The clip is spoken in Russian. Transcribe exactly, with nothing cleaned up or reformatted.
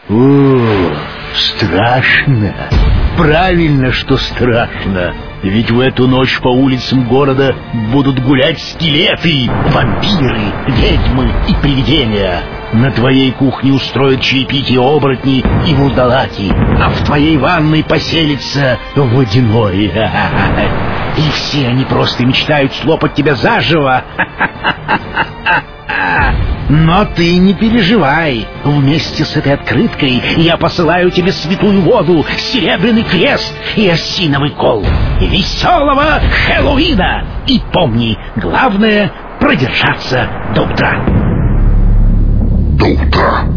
О, страшно. Правильно, что страшно. Ведь в эту ночь по улицам города будут гулять скелеты, вампиры, ведьмы и привидения. На твоей кухне устроят чаепитие оборотни и вурдалаки, а в твоей ванной поселится водяной. И все они просто мечтают слопать тебя заживо. Но ты не переживай. Вместе с этой открыткой я посылаю тебе святую воду, серебряный крест и осиновый кол. Веселого Хэллоуина! И помни, главное — продержаться до утра. До утра.